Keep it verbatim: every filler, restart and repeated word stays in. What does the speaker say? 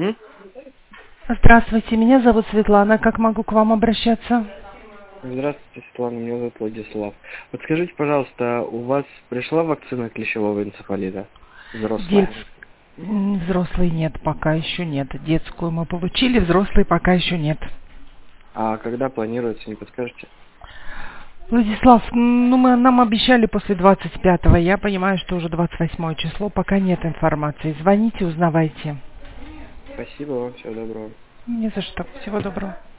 М? Здравствуйте, меня зовут Светлана. Как могу к вам обращаться? Здравствуйте, Светлана, меня зовут Владислав. Вот скажите, пожалуйста, у вас пришла вакцина клещевого энцефалита? Дет... Взрослая. м, Взрослый нет, пока еще нет. Детскую мы получили, взрослый пока еще нет. А когда планируется, не подскажете? Владислав, ну мы нам обещали после двадцать пятого. Я понимаю, что уже двадцать восьмое число, пока нет информации. Звоните, узнавайте. Спасибо вам, всего доброго. Не за что. Всего доброго.